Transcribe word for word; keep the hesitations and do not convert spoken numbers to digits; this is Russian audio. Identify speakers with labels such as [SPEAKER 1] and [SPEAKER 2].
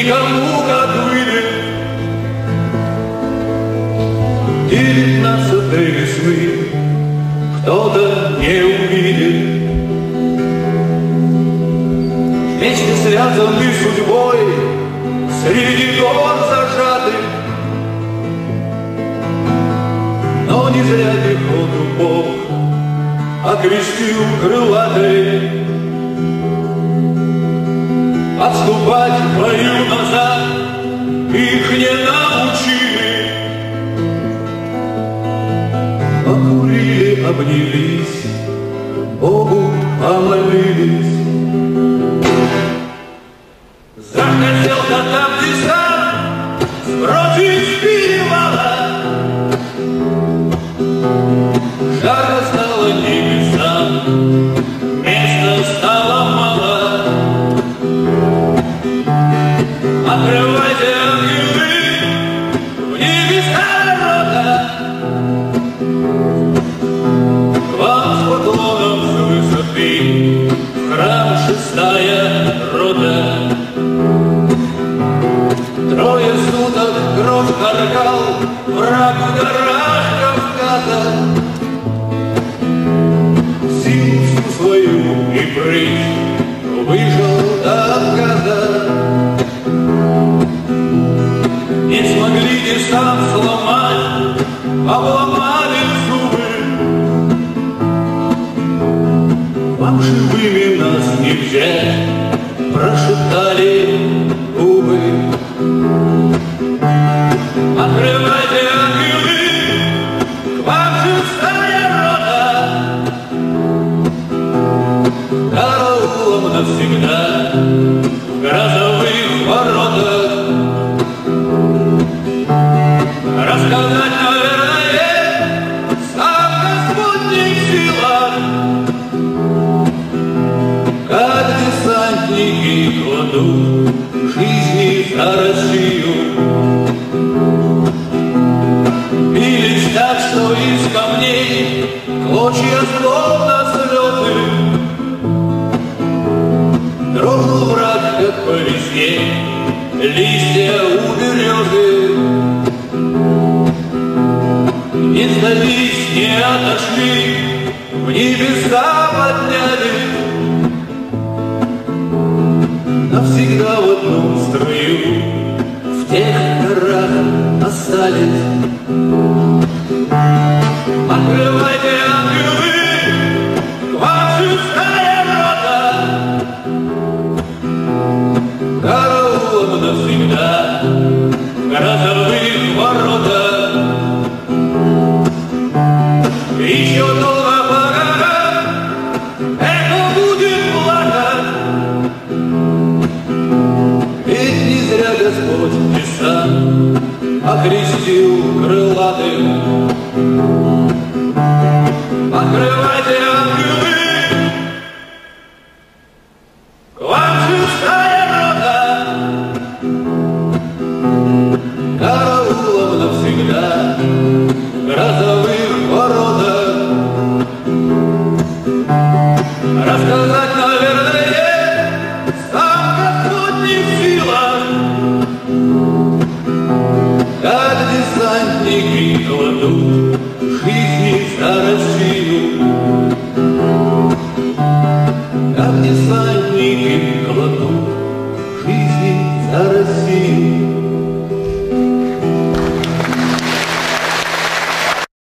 [SPEAKER 1] никому как выйдет девятнадцатой весны, кто-то не увидит. Вместе связаны судьбой, среди гор зажаты, но не зря пехоту Бог окрестил крылатой. Отступать в бою назад их не научили. Покурили, обнялись, Богу помолились. Захотел-то там десант сбросить перевала. Жарко стало небесам, места стало мало. Открывайте, ангелы, в небеса ворота. К вам с поклоном с высоты в храм шестая рота. Трое суток кровь каркал враг в горах Кавказа. Силу всю свою и прыть выжил до отказа. Не смогли десант сломать, обломали зубы. Вам живыми нас не взять, прошептали губы. Открывайте, ангелы, к вам шестая рота. Караулом навсегда в грозовых воротах. Рассказать, наверное, сам Господь не в силах, как десантники кладут жизни за Россию. Бились так, что из камней клочья словно слезы. Дрогнул враг, как по весне, листья у березы. Не сдались, не отошли, в небеса поднялись. Навсегда в одном строю в тех горах остались. Открывайте, ангелы, к вам шестая рота. Караулом навсегда в грозовых воротах. Еще долго по горам это будет плакать. Ведь не зря Господь десант окрестил крылатым. Открывайте, ангелы, к вам шестая рота. Караулом навсегда в грозовых воротах. Рассказать, наверное, сам Господь не в силах, как десантники кладут жизни за Россию. Как десантники кладут жизни за Россию.